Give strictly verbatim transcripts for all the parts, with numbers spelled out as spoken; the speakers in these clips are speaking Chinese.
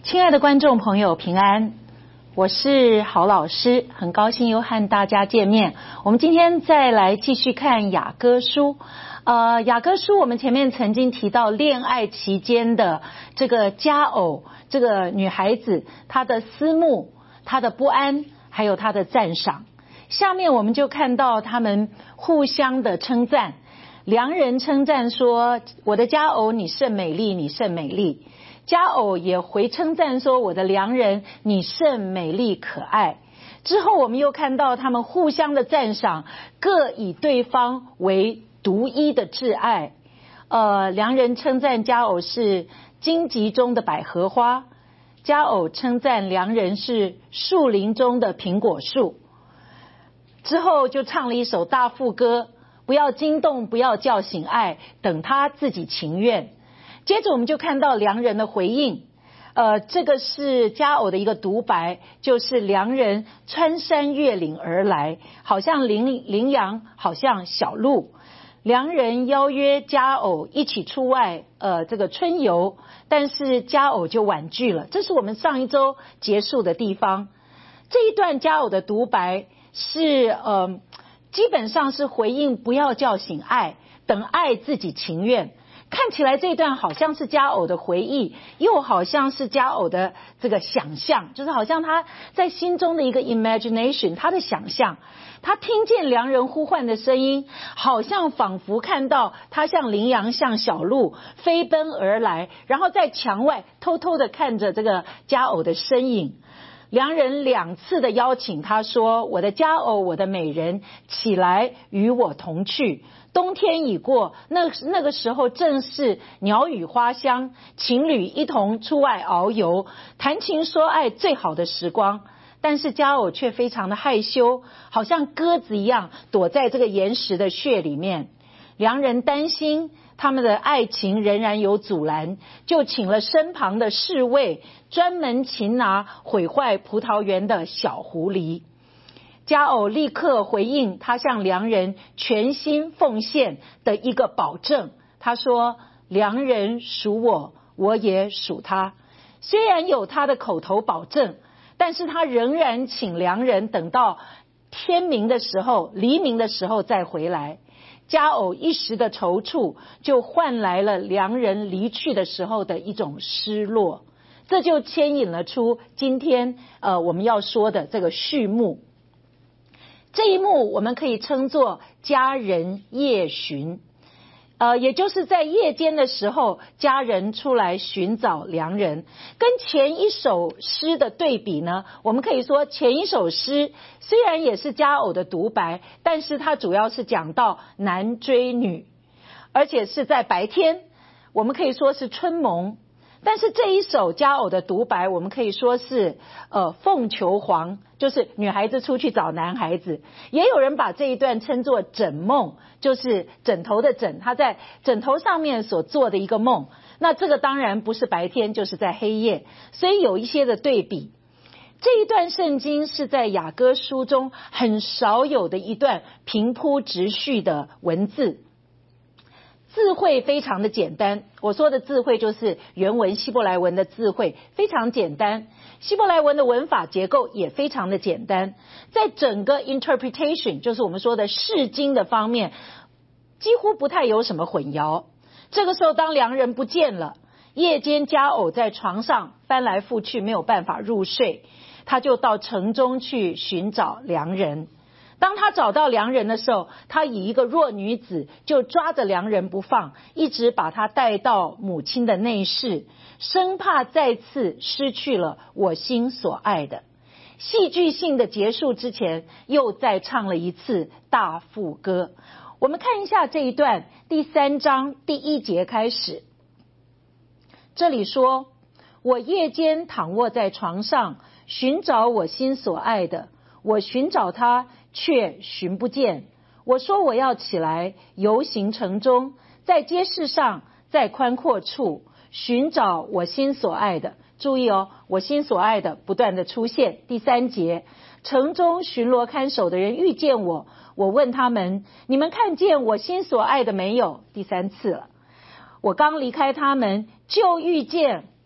亲爱的观众朋友，平安，我是郝老师，很高兴又和大家见面。我们今天再来继续看雅歌书。呃，雅歌书我们前面曾经提到恋爱期间的这个佳偶，这个女孩子她的思慕、她的不安，还有她的赞赏。下面我们就看到他们互相的称赞，良人称赞说：“我的佳偶，你甚美丽，你甚美丽。”佳偶也回称赞说：“我的良人，你甚美丽可爱。”之后我们又看到他们互相的赞赏，各以对方为独一的挚爱。呃，良人称赞佳偶是荆棘中的百合花，佳偶称赞良人是树林中的苹果树。之后就唱了一首大副歌：“不要惊动，不要叫醒爱，等他自己情愿。”接着我们就看到良人的回应，呃，这个是佳偶的一个独白，就是良人穿山越岭而来，好像羚羚羊，好像小鹿。良人邀约佳偶一起出外，呃，这个春游，但是佳偶就婉拒了。这是我们上一周结束的地方。这一段佳偶的独白是，呃，基本上是回应不要叫醒爱，等爱自己情愿。看起来这一段好像是佳偶的回忆，又好像是佳偶的这个想象，就是好像他在心中的一个 imagination， 他的想象。他听见良人呼唤的声音，好像仿佛看到他像羚羊像小鹿飞奔而来，然后在墙外偷偷的看着这个佳偶的身影。良人两次的邀请他说：“我的佳偶，我的美人，起来与我同去。冬天已过，那那个时候正是鸟语花香，情侣一同出外遨游，谈情说爱最好的时光。”但是佳偶却非常的害羞，好像鸽子一样躲在这个岩石的穴里面。良人担心他们的爱情仍然有阻拦，就请了身旁的侍卫，专门擒拿毁坏葡萄园的小狐狸。佳偶立刻回应他向良人全心奉献的一个保证，他说：“良人属我，我也属他。”虽然有他的口头保证，但是他仍然请良人等到天明的时候，黎明的时候再回来。佳偶一时的踌躇，就换来了良人离去的时候的一种失落，这就牵引了出今天呃我们要说的这个序幕。这一幕我们可以称作佳人夜寻，呃，也就是在夜间的时候，佳人出来寻找良人。跟前一首诗的对比呢，我们可以说前一首诗虽然也是佳偶的独白，但是它主要是讲到男追女，而且是在白天，我们可以说是春蒙。但是这一首佳偶的独白，我们可以说是呃凤求凰，就是女孩子出去找男孩子。也有人把这一段称作枕梦，就是枕头的枕，他在枕头上面所做的一个梦。那这个当然不是白天，就是在黑夜，所以有一些的对比。这一段圣经是在雅歌书中很少有的一段平铺直叙的文字，字汇非常的简单。我说的字汇就是原文希伯来文的字汇，非常简单。希伯来文的文法结构也非常的简单，在整个 interpretation， 就是我们说的释经的方面，几乎不太有什么混淆。这个时候当良人不见了，夜间佳偶在床上翻来覆去，没有办法入睡，他就到城中去寻找良人。当他找到良人的时候，他以一个弱女子就抓着良人不放，一直把他带到母亲的内室，生怕再次失去了我心所爱的。戏剧性的结束之前，又再唱了一次大副歌。我们看一下这一段，第三章第一节开始。这里说：“我夜间躺卧在床上，寻找我心所爱的，我寻找他，却寻不见。我说我要起来游行城中，在街市上，在宽阔处寻找我心所爱的。”注意哦，我心所爱的不断的出现。第三节，城中巡逻看守的人遇见我，我问他们：“你们看见我心所爱的没有？”第三次了，我刚离开他们，就遇见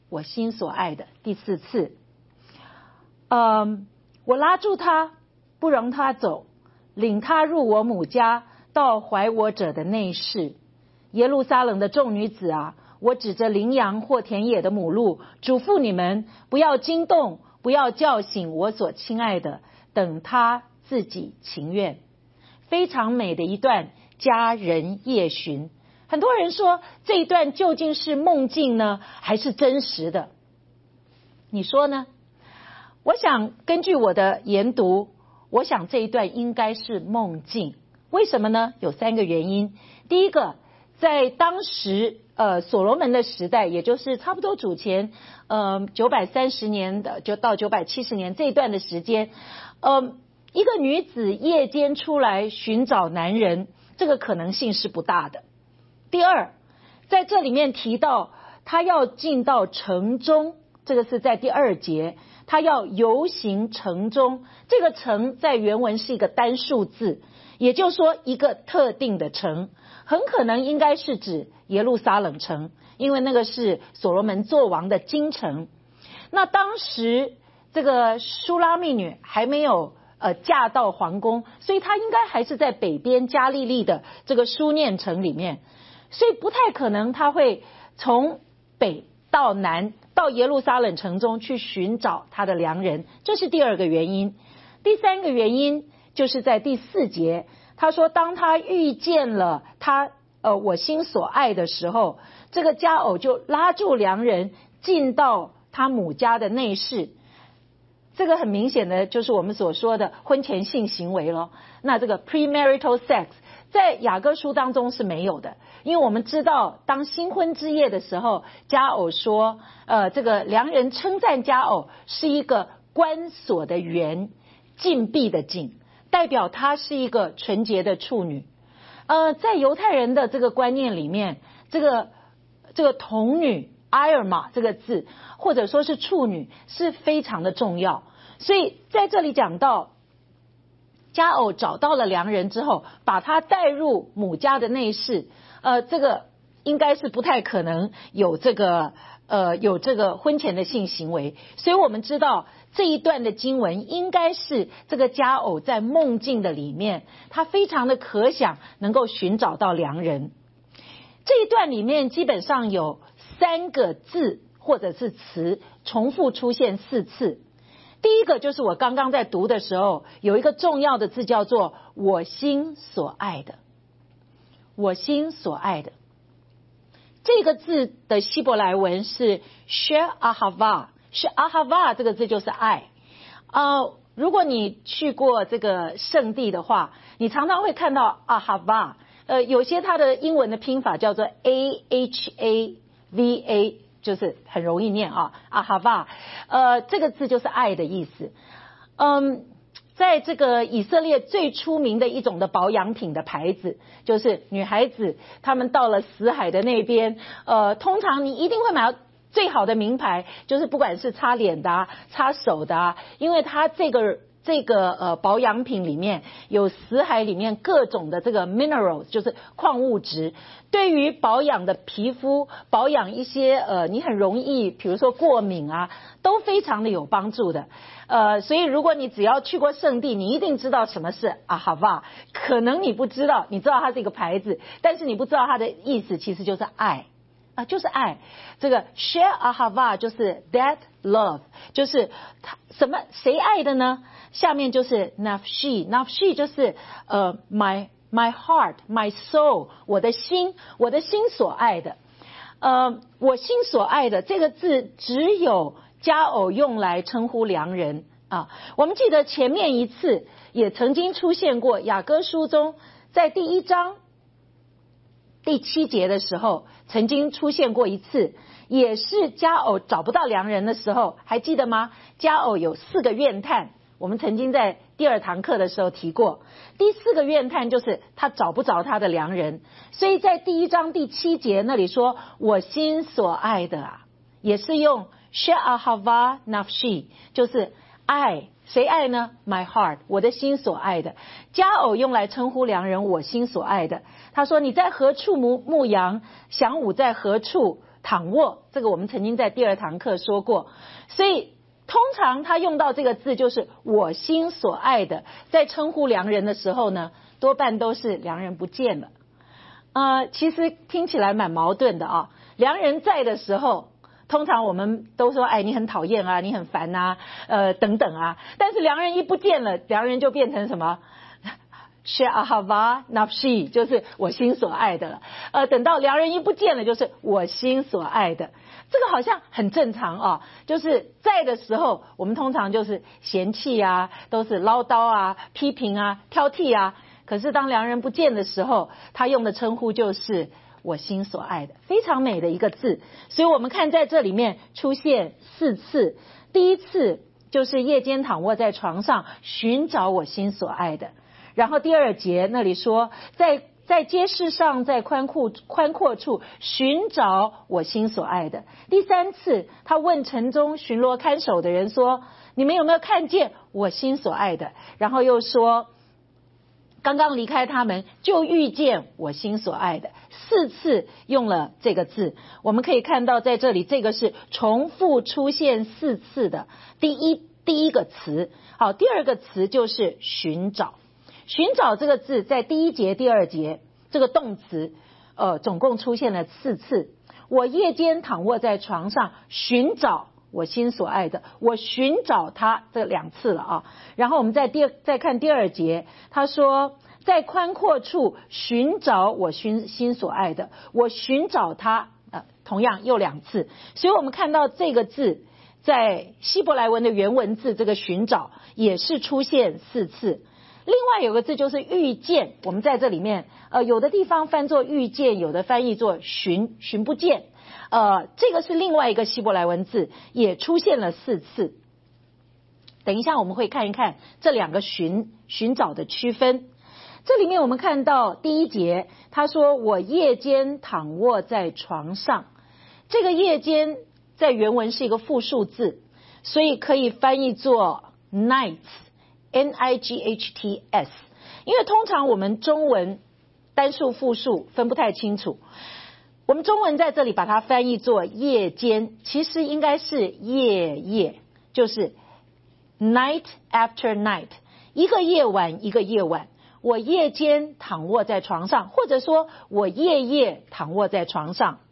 我心所爱的。第四次，嗯，我拉住他，不容他走，领他入我母家，到怀我者的内室。耶路撒冷的众女子啊，我指着羚羊或田野的母鹿，嘱咐你们不要惊动，不要叫醒我所亲爱的，等他自己情愿。非常美的一段佳人夜巡。很多人说这一段究竟是梦境呢，还是真实的？你说呢？我想根据我的研读，我想这一段应该是梦境。为什么呢？有三个原因。第一个，在当时呃所罗门的时代，也就是差不多主前呃九百三十年的就到九百七十年这一段的时间，呃一个女子夜间出来寻找男人，这个可能性是不大的。第二，在这里面提到她要进到城中，这个是在第二节，她要游行城中，这个城在原文是一个单数字，也就是说一个特定的城，很可能应该是指耶路撒冷城，因为那个是所罗门作王的京城。那当时这个书拉密女还没有呃嫁到皇宫，所以她应该还是在北边加利利的这个书念城里面，所以不太可能她会从北到南到耶路撒冷城中去寻找她的良人，这是第二个原因。第三个原因就是在第四节，他说当他遇见了他呃我心所爱的时候，这个佳偶就拉住良人进到他母家的内室。这个很明显的就是我们所说的婚前性行为了。那这个 premarital sex 在雅歌书当中是没有的，因为我们知道当新婚之夜的时候，佳偶说呃这个良人称赞佳偶是一个关锁的园，禁闭的禁，代表她是一个纯洁的处女。呃在犹太人的这个观念里面，这个这个童女埃尔玛这个字或者说是处女是非常的重要。所以在这里讲到佳偶找到了良人之后，把他带入母家的内室，呃这个应该是不太可能有这个呃有这个婚前的性行为。所以我们知道这一段的经文应该是这个佳偶在梦境的里面，他非常的可想能够寻找到良人。这一段里面基本上有三个字或者是词重复出现四次。第一个就是我刚刚在读的时候有一个重要的字叫做我心所爱的，我心所爱的这个字的希伯来文是 she ahava， 是 ahava 这个字就是爱。呃，如果你去过这个圣地的话，你常常会看到 ahava， 呃，有些它的英文的拼法叫做 A H A V A，就是很容易念啊，阿哈瓦，呃，这个字就是爱的意思。嗯，在这个以色列最出名的一种的保养品的牌子，就是女孩子她们到了死海的那边，呃，通常你一定会买到最好的名牌，就是不管是擦脸的啊，擦手的啊，因为它这个这个呃保养品里面有死海里面各种的这个 minerals， 就是矿物质，对于保养的皮肤，保养一些呃你很容易比如说过敏啊，都非常的有帮助的。呃所以如果你只要去过圣地，你一定知道什么是阿哈瓦。可能你不知道，你知道它是一个牌子，但是你不知道它的意思其实就是爱啊，就是爱。这个 share ahava 就是 that love， 就是他什么谁爱的呢？下面就是 nafshi， nafshi 就是呃 my my heart my soul， 我的心，我的心所爱的。呃我心所爱的这个字只有佳偶用来称呼良人啊。我们记得前面一次也曾经出现过雅歌书中，在第一章第七节的时候曾经出现过一次，也是佳偶找不到良人的时候，还记得吗？佳偶有四个怨叹，我们曾经在第二堂课的时候提过。第四个怨叹就是他找不着他的良人，所以在第一章第七节那里说我心所爱的啊，也是用 she'ahava nafshi， 就是爱，谁爱呢？ My heart， 我的心所爱的。佳偶用来称呼良人我心所爱的。他说你在何处牧牧羊，晌午在何处躺卧，这个我们曾经在第二堂课说过。所以通常他用到这个字就是我心所爱的，在称呼良人的时候呢，多半都是良人不见了。呃，其实听起来蛮矛盾的啊。良人在的时候，通常我们都说，哎，你很讨厌啊，你很烦啊，呃，等等啊。但是良人一不见了，良人就变成什么？She'ahava nafshi， 就是我心所爱的了。呃，等到良人一不见了，就是我心所爱的。这个好像很正常啊，就是在的时候，我们通常就是嫌弃啊，都是唠叨啊、批评啊、挑剔啊。可是当良人不见的时候，他用的称呼就是我心所爱的，非常美的一个字。所以我们看在这里面出现四次，第一次就是夜间躺卧在床上寻找我心所爱的。然后第二节那里说，在在街市上，在宽阔宽阔处寻找我心所爱的。第三次，他问城中巡逻看守的人说：“你们有没有看见我心所爱的？”然后又说，刚刚离开他们就遇见我心所爱的。四次用了这个字，我们可以看到在这里这个是重复出现四次的第一第一个词。好，第二个词就是寻找。寻找这个字在第一节第二节这个动词呃，总共出现了四次。我夜间躺卧在床上寻找我心所爱的，我寻找他，这两次了啊。然后我们再第再看第二节，他说在宽阔处寻找我心心所爱的，我寻找他，呃，同样又两次。所以我们看到这个字在希伯来文的原文字，这个寻找也是出现四次。另外有个字就是遇见，我们在这里面呃，有的地方翻作遇见，有的翻译作寻寻不见，呃，这个是另外一个希伯来文字，也出现了四次。等一下我们会看一看这两个寻寻找的区分。这里面我们看到第一节，他说我夜间躺卧在床上，这个夜间在原文是一个复数字，所以可以翻译作 nights，N I G H T S， 因为通常我们中文单数复数分不太清楚，我们中文在这里把它翻译作夜间，其实应该是夜夜，就是 night after night， 一个夜晚一个夜晚，我夜间躺卧在床上，或者说我夜夜躺卧在床上。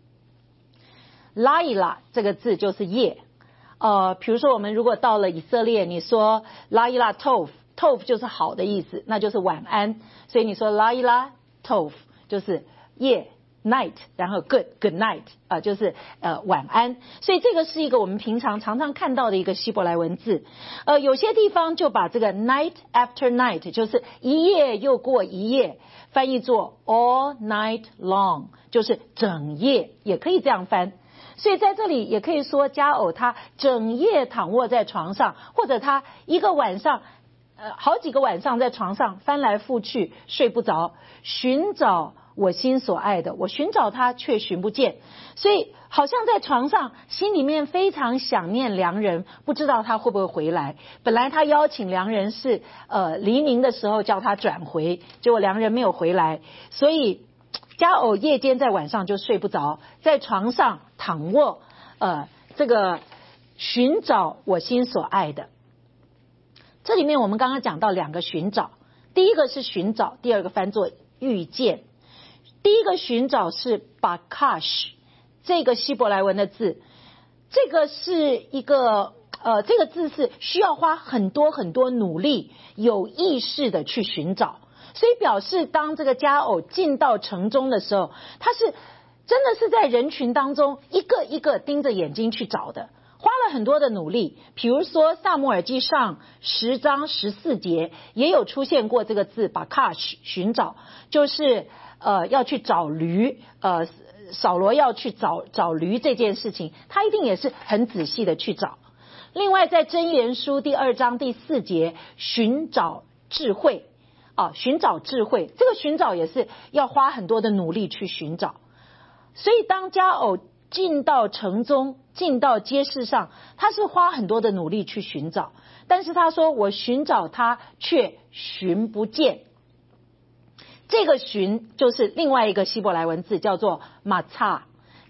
拉伊拉这个字就是夜，呃，比如说我们如果到了以色列，你说拉伊拉 tov tov 就是好的意思，那就是晚安，所以你说拉伊拉 tov 就是夜 night， 然后 good good night 啊、呃，就是呃晚安，所以这个是一个我们平常常常看到的一个希伯来文字。呃，有些地方就把这个 night after night 就是一夜又过一夜，翻译作 all night long， 就是整夜，也可以这样翻。所以在这里也可以说佳偶他整夜躺卧在床上，或者他一个晚上呃好几个晚上在床上翻来覆去睡不着，寻找我心所爱的，我寻找他却寻不见，所以好像在床上心里面非常想念良人，不知道他会不会回来。本来他邀请良人是呃黎明的时候叫他转回，结果良人没有回来，所以佳偶夜间在晚上就睡不着，在床上躺卧，呃，这个寻找我心所爱的。这里面我们刚刚讲到两个寻找，第一个是寻找，第二个翻作遇见。第一个寻找是 bakash， 这个希伯来文的字，这个是一个呃，这个字是需要花很多很多努力，有意识的去寻找。所以表示当这个佳偶进到城中的时候，他是真的是在人群当中一个一个盯着眼睛去找的，花了很多的努力。比如说撒母耳记上十章十四节也有出现过这个字 bakash， 寻找，就是呃要去找驴，呃扫罗要去找找驴这件事情，他一定也是很仔细的去找。另外在箴言书第二章第四节寻找智慧啊，寻找智慧，这个寻找也是要花很多的努力去寻找。所以当佳偶进到城中，进到街市上，他是花很多的努力去寻找，但是他说我寻找他却寻不见。这个寻就是另外一个希伯来文字叫做马擦，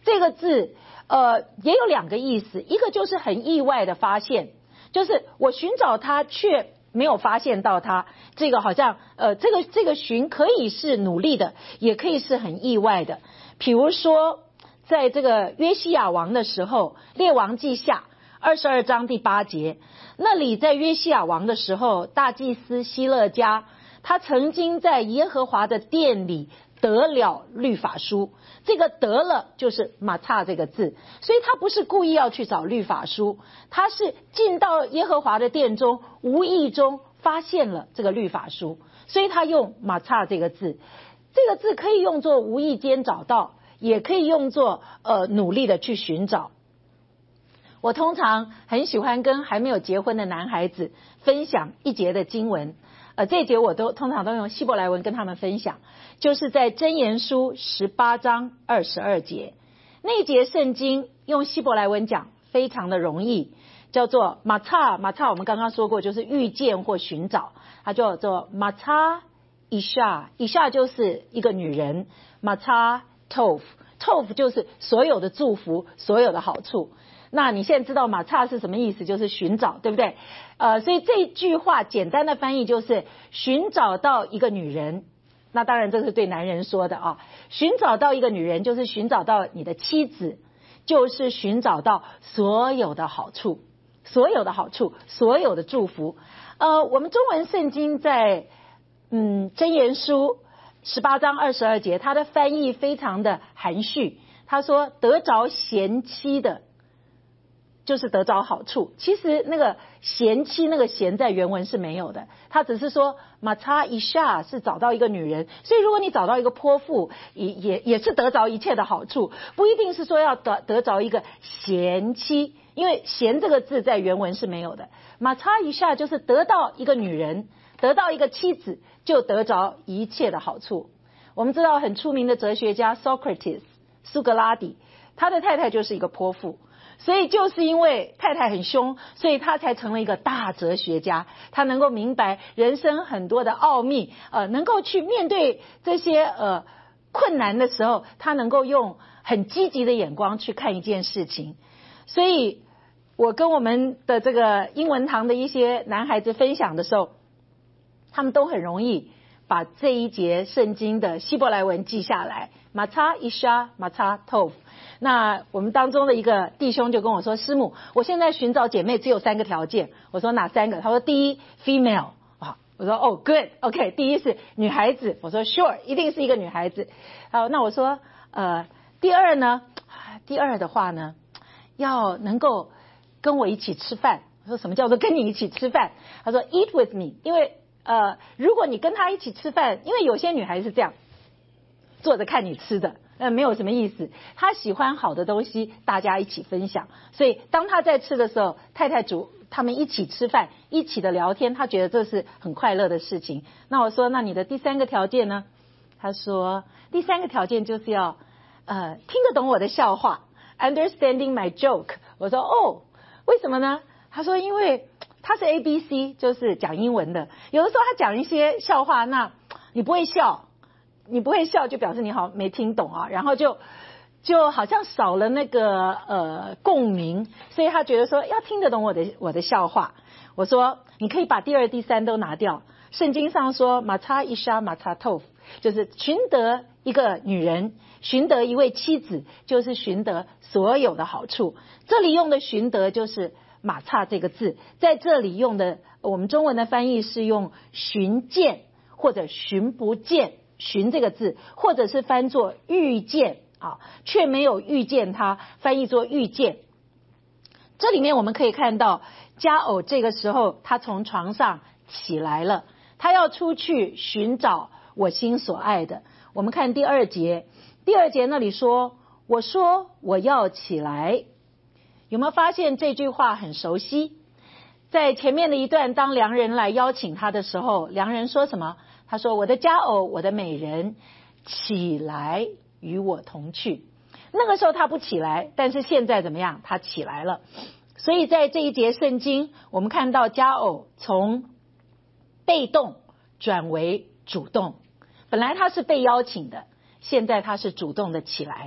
这个字呃也有两个意思，一个就是很意外的发现，就是我寻找它却没有发现到它，这个好像呃这个这个寻可以是努力的，也可以是很意外的。比如说在这个约西亚王的时候，列王记下二十二章第八节，那里在约西亚王的时候，大祭司希勒家他曾经在耶和华的殿里得了律法书，这个得了就是马擦这个字，所以他不是故意要去找律法书，他是进到耶和华的殿中，无意中发现了这个律法书，所以他用马擦这个字。这个字可以用作无意间找到，也可以用作呃努力的去寻找。我通常很喜欢跟还没有结婚的男孩子分享一节的经文，呃，这一节我都通常都用希伯来文跟他们分享，就是在箴言书十八章二十二节，那一节圣经用希伯来文讲非常的容易，叫做马擦。马擦我们刚刚说过就是遇见或寻找，它叫做马擦伊夏，伊夏就是一个女人，马擦 tov tov 就是所有的祝福，所有的好处。那你现在知道马擦是什么意思，就是寻找，对不对？呃，所以这句话简单的翻译就是寻找到一个女人。那当然这是对男人说的啊，寻找到一个女人就是寻找到你的妻子，就是寻找到所有的好处，所有的好处，所有的祝福。呃，我们中文圣经在嗯箴言书十八章二十二节，它的翻译非常的含蓄，他说得着贤妻的就是得着好处。其实那个贤妻那个贤在原文是没有的，他只是说马擦一下是找到一个女人，所以如果你找到一个泼妇也也也是得着一切的好处，不一定是说要得得着一个贤妻，因为贤这个字在原文是没有的。马擦一下就是得到一个女人，得到一个妻子，就得着一切的好处。我们知道很出名的哲学家 Socrates 苏格拉底，他的太太就是一个泼妇，所以就是因为太太很凶，所以他才成了一个大哲学家，他能够明白人生很多的奥秘，呃，能够去面对这些呃困难的时候，他能够用很积极的眼光去看一件事情。所以我跟我们的这个英文堂的一些男孩子分享的时候，他们都很容易把这一节圣经的希伯来文记下来，马擦伊夏马擦 tov。 那我们当中的一个弟兄就跟我说，师母，我现在寻找姐妹只有三个条件。我说哪三个？他说第一 female， 啊，我说哦 good OK， 第一是女孩子，我说 sure 一定是一个女孩子。好，那我说呃第二呢，第二的话呢要能够跟我一起吃饭。我说什么叫做跟你一起吃饭？他说 eat with me， 因为呃，如果你跟他一起吃饭，因为有些女孩是这样坐着看你吃的，呃，没有什么意思。她喜欢好的东西，大家一起分享。所以当她在吃的时候，太太煮，他们一起吃饭，一起的聊天，她觉得这是很快乐的事情。那我说，那你的第三个条件呢？她说，第三个条件就是要呃听得懂我的笑话 ，understanding my joke。我说哦，为什么呢？她说，因为他是 A B C， 就是讲英文的，有的时候他讲一些笑话，那你不会笑，你不会笑就表示你好没听懂啊，然后就就好像少了那个呃共鸣，所以他觉得说要听得懂我的我的笑话。我说你可以把第二第三都拿掉，圣经上说马擦伊夏马擦 tov， 就是寻得一个女人，寻得一位妻子，就是寻得所有的好处。这里用的寻得就是马擦这个字，在这里用的我们中文的翻译是用寻见或者寻不见，寻这个字，或者是翻作遇见啊，却没有遇见它，翻译作遇见。这里面我们可以看到佳偶这个时候他从床上起来了，他要出去寻找我心所爱的。我们看第二节，第二节那里说，我说我要起来。有没有发现这句话很熟悉？在前面的一段，当良人来邀请他的时候，良人说什么？他说，我的佳偶，我的美人，起来与我同去。那个时候他不起来，但是现在怎么样？他起来了。所以在这一节圣经，我们看到佳偶从被动转为主动，本来他是被邀请的，现在他是主动的起来。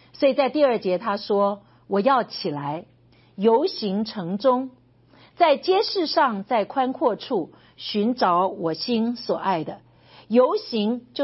所以在第二节他说，我要起来游行城中，在街市上，在宽阔处寻找我心所爱的。游行就是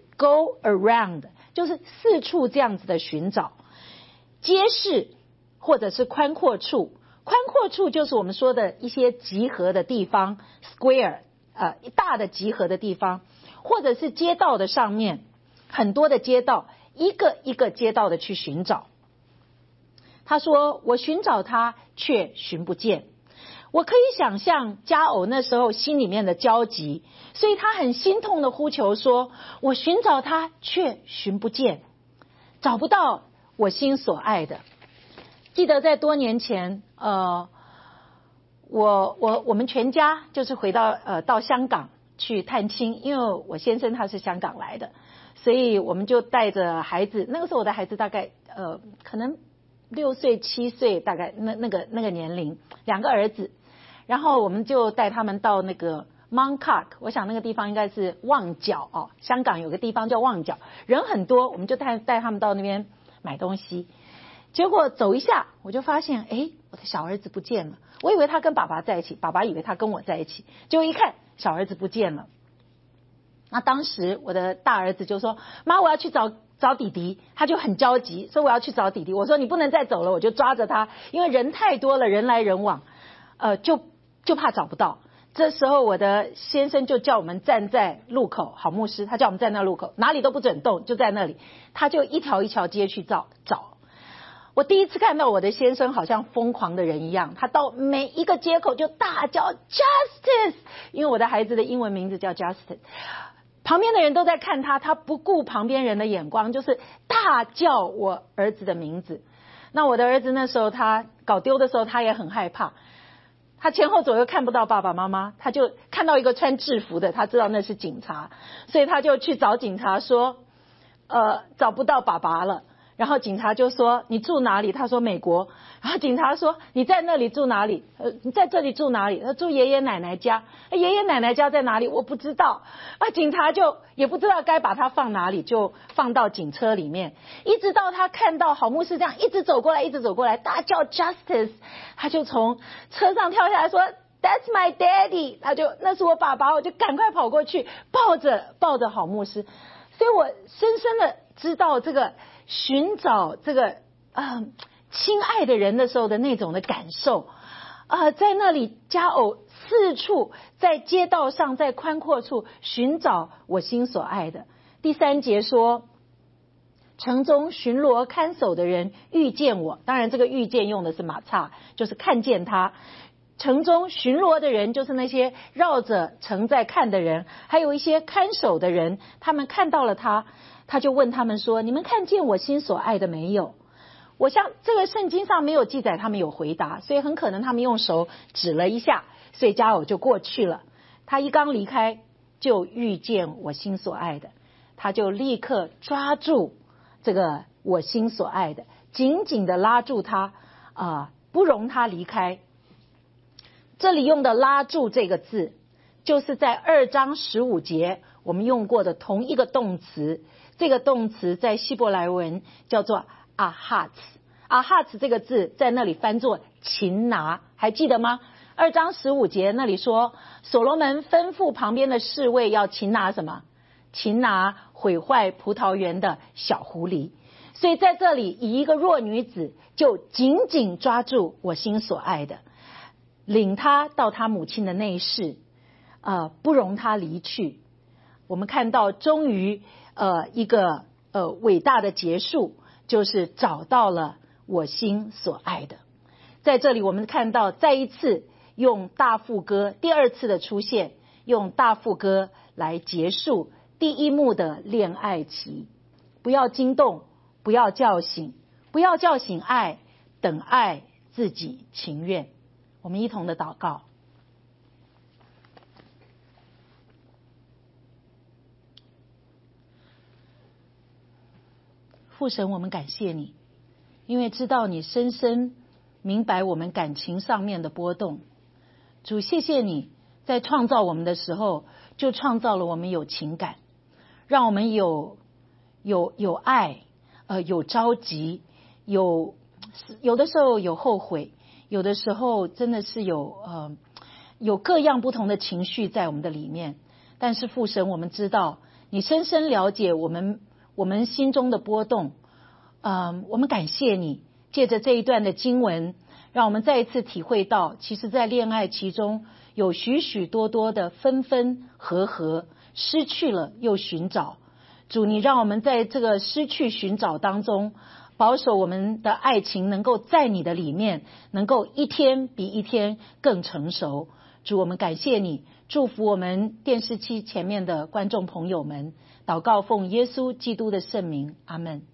go around， 就是四处这样子的寻找。街市或者是宽阔处，宽阔处就是我们说的一些集合的地方 square， 呃，大的集合的地方，或者是街道的上面，很多的街道，一个一个街道的去寻找。他说，我寻找他却寻不见。我可以想象佳偶那时候心里面的焦急，所以他很心痛的呼求说，我寻找他却寻不见，找不到我心所爱的。记得在多年前，呃，我我我们全家就是回到呃到香港去探亲，因为我先生他是香港来的，所以我们就带着孩子，那个时候我的孩子大概呃可能六岁七岁，大概那那个那个年龄，两个儿子，然后我们就带他们到那个 Mount Cook， 我想那个地方应该是旺角哦，香港有个地方叫旺角，人很多，我们就带带他们到那边买东西。结果走一下，我就发现，哎，我的小儿子不见了。我以为他跟爸爸在一起，爸爸以为他跟我在一起，结果一看，小儿子不见了。那当时我的大儿子就说：“妈，我要去找找弟弟。”他就很焦急，说：“我要去找弟弟。”我说：“你不能再走了。”我就抓着他，因为人太多了，人来人往，呃，就就怕找不到。这时候我的先生就叫我们站在路口，好牧师，他叫我们站在路口，哪里都不准动，就在那里，他就一条一条街去找找。我第一次看到我的先生好像疯狂的人一样，他到每一个街口就大叫 Justice， 因为我的孩子的英文名字叫 Justin， 旁边的人都在看他，他不顾旁边人的眼光，就是大叫我儿子的名字。那我的儿子那时候他搞丢的时候，他也很害怕，他前后左右看不到爸爸妈妈，他就看到一个穿制服的，他知道那是警察，所以他就去找警察说呃，找不到爸爸了。然后警察就说你住哪里？他说美国。然后警察说你在那里住哪里？呃，你在这里住哪里？他住爷爷奶奶家。爷爷奶奶家在哪里？我不知道。啊，警察就也不知道该把他放哪里，就放到警车里面。一直到他看到好牧师这样一直走过来，一直走过来，大叫 Justice， 他就从车上跳下来说 That's my daddy， 他就那是我爸爸，我就赶快跑过去抱着抱着好牧师。所以我深深的知道这个寻找这个呃亲爱的人的时候的那种的感受啊、呃，在那里佳偶四处在街道上，在宽阔处寻找我心所爱的。第三节说，城中巡逻看守的人遇见我，当然这个遇见用的是马叉，就是看见他。城中巡逻的人就是那些绕着城在看的人，还有一些看守的人，他们看到了他，他就问他们说，你们看见我心所爱的没有？我想这个圣经上没有记载他们有回答，所以很可能他们用手指了一下，所以佳偶就过去了。他一刚离开就遇见我心所爱的，他就立刻抓住这个我心所爱的，紧紧的拉住他啊、呃，不容他离开。这里用的拉住这个字，就是在二章十五节我们用过的同一个动词。这个动词在希伯来文叫做 ahats， ahats 这个字在那里翻作擒拿，还记得吗？二章十五节那里说，所罗门吩咐旁边的侍卫要擒拿什么？擒拿毁坏葡萄园的小狐狸。所以在这里以一个弱女子就紧紧抓住我心所爱的，领他到他母亲的内室，呃，不容他离去。我们看到终于呃一个呃伟大的结束，就是找到了我心所爱的。在这里我们看到再一次用大副歌，第二次的出现，用大副歌来结束第一幕的恋爱期。不要惊动，不要叫醒，不要叫醒爱，等爱自己情愿。我们一同的祷告。父神，我们感谢你，因为知道你深深明白我们感情上面的波动。主，谢谢你在创造我们的时候就创造了我们有情感，让我们有有有爱呃有着急，有有的时候有后悔，有的时候真的是有呃有各样不同的情绪在我们的里面。但是父神，我们知道你深深了解我们我们心中的波动，呃，我们感谢你，借着这一段的经文，让我们再一次体会到，其实在恋爱其中有许许多多的分分合合，失去了又寻找。主，你让我们在这个失去寻找当中，保守我们的爱情能够在你的里面，能够一天比一天更成熟。主，我们感谢你，祝福我们电视机前面的观众朋友们，祷告奉耶稣基督的圣名，阿们。